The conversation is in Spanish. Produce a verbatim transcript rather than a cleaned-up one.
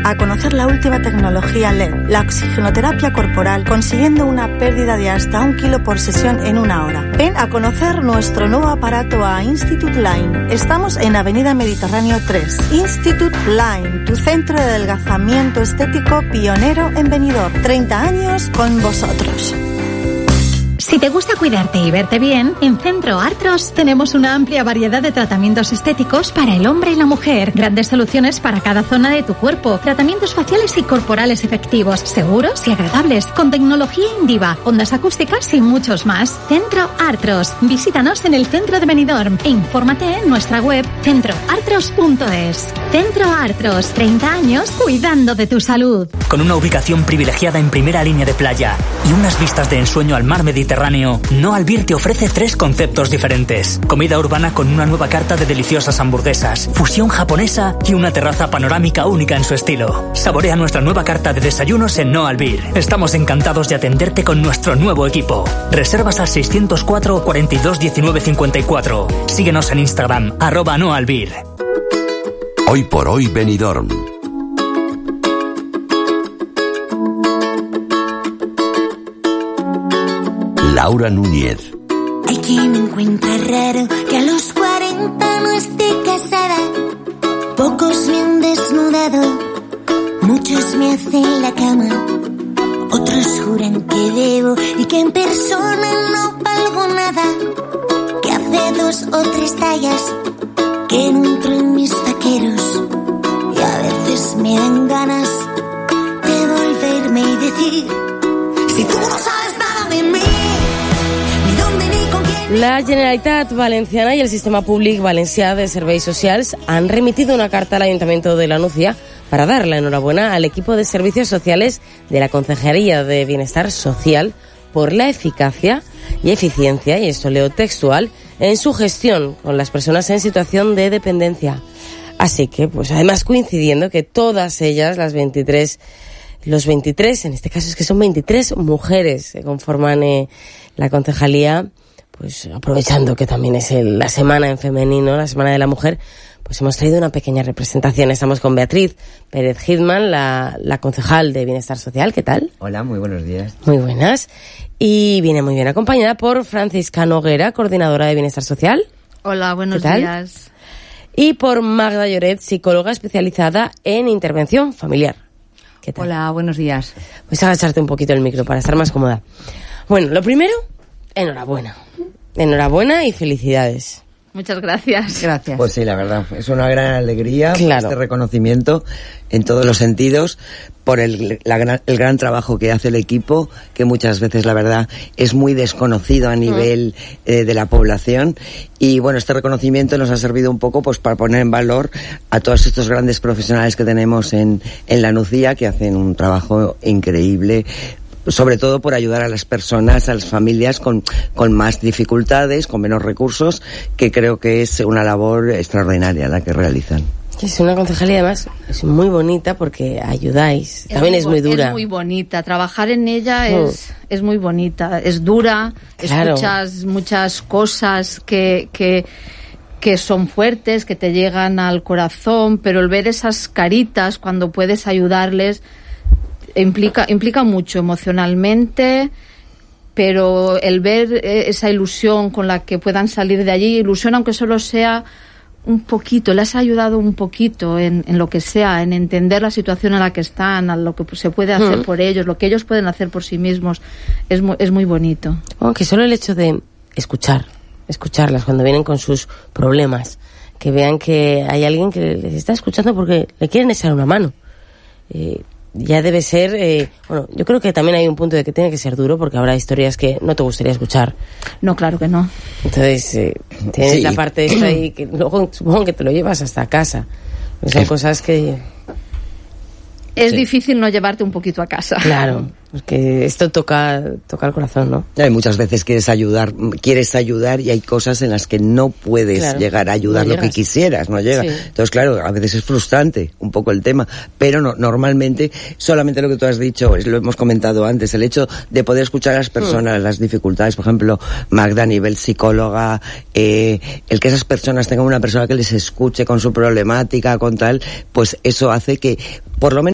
a conocer la última tecnología L E D, la oxigenoterapia corporal, consiguiendo una pérdida de hasta un kilo por sesión en una hora. Ven a conocer nuestro nuevo aparato a Institute Line. Estamos en Avenida Mediterráneo tres. Institute Line, tu centro de adelgazamiento estético pionero en Benidorm. treinta años con vosotros. Si te gusta cuidarte y verte bien, en Centro Artros tenemos una amplia variedad de tratamientos estéticos para el hombre y la mujer. Grandes soluciones para cada zona de tu cuerpo. Tratamientos faciales y corporales efectivos, seguros y agradables, con tecnología Indiva, ondas acústicas y muchos más. Centro Artros. Visítanos en el centro de Benidorm e infórmate en nuestra web centro artros punto es. Centro Artros, treinta años cuidando de tu salud. Con una ubicación privilegiada en primera línea de playa y unas vistas de ensueño al mar Mediterráneo, No Albir te ofrece tres conceptos diferentes. Comida urbana con una nueva carta de deliciosas hamburguesas, fusión japonesa y una terraza panorámica única en su estilo. Saborea nuestra nueva carta de desayunos en No Albir. Estamos encantados de atenderte con nuestro nuevo equipo. Reservas al seiscientos cuatro, cuarenta y dos, diecinueve, cincuenta y cuatro. Síguenos en Instagram, arroba No Albir. Hoy por hoy Benidorm. Laura Núñez. Hay quien encuentra raro que a los cuarenta no esté casada. Pocos me han desnudado, muchos me hacen la cama. Otros juran que debo y que en persona no valgo nada. Que hace dos o tres tallas que no entro en mis vaqueros. Y a veces me dan ganas de volverme y decir: si tú no sabes nada de mí. La Generalitat Valenciana y el Sistema Públic Valencià de Serveis Socials han remitido una carta al Ayuntamiento de la Nucía para dar la enhorabuena al equipo de servicios sociales de la Concejalía de Bienestar Social por la eficacia y eficiencia, y esto leo textual, en su gestión con las personas en situación de dependencia. Así que, pues además coincidiendo que todas ellas, las veintitrés, los veintitrés, en este caso es que son veintitrés mujeres que conforman eh, la concejalía, pues aprovechando que también es el, la semana en femenino, la semana de la mujer, pues hemos traído una pequeña representación. Estamos con Beatriz Pérez Hidman, la, la concejal de Bienestar Social. ¿Qué tal? Hola, muy buenos días. Muy buenas. Y viene muy bien acompañada por Francisca Noguera, coordinadora de Bienestar Social. Hola, buenos días. Y por Magda Lloret, psicóloga especializada en intervención familiar. ¿Qué tal? Hola, buenos días. Pues agacharte un poquito el micro para estar más cómoda. Bueno, lo primero, enhorabuena. Enhorabuena y felicidades. Muchas gracias. Gracias. Pues sí, la verdad, es una gran alegría, claro, este reconocimiento en todos los sentidos por el, la gran, el gran trabajo que hace el equipo, que muchas veces, la verdad, es muy desconocido a nivel mm. eh, de la población. Y bueno, este reconocimiento nos ha servido un poco pues para poner en valor a todos estos grandes profesionales que tenemos en, en la Nucía, que hacen un trabajo increíble, sobre todo por ayudar a las personas, a las familias con, con más dificultades, con menos recursos, que creo que es una labor extraordinaria la que realizan. Es una concejalía, además, es muy bonita porque ayudáis. Es También muy, es muy dura. Es muy bonita. Trabajar en ella es, mm. es muy bonita. Es dura. Claro. Escuchas muchas cosas que, que, que son fuertes, que te llegan al corazón, pero el ver esas caritas cuando puedes ayudarles implica implica mucho emocionalmente, pero el ver esa ilusión con la que puedan salir de allí, ilusión aunque solo sea un poquito, les ha ayudado un poquito en, en lo que sea, en entender la situación en la que están, a lo que se puede hacer mm. por ellos, lo que ellos pueden hacer por sí mismos, es muy, es muy bonito. Aunque solo el hecho de escuchar, escucharlas cuando vienen con sus problemas, que vean que hay alguien que les está escuchando porque le quieren echar una mano. Eh, ya debe ser, eh, bueno, yo creo que también hay un punto de que tiene que ser duro, porque habrá historias que no te gustaría escuchar. No, claro que no. Entonces, eh, tienes sí. la parte esta ahí que luego supongo que te lo llevas hasta casa. Son cosas que... Es sí. difícil no llevarte un poquito a casa. Claro, porque esto toca toca el corazón, ¿no? Hay muchas veces quieres ayudar, quieres ayudar y hay cosas en las que no puedes claro. llegar a ayudar no lo llegas. que quisieras, no llega. Sí. Entonces, claro, a veces es frustrante un poco el tema, pero no, normalmente solamente lo que tú has dicho, lo hemos comentado antes, el hecho de poder escuchar a las personas, mm. las dificultades, por ejemplo, Magda a nivel psicóloga, eh, el que esas personas tengan una persona que les escuche con su problemática, con tal, pues eso hace que, por lo menos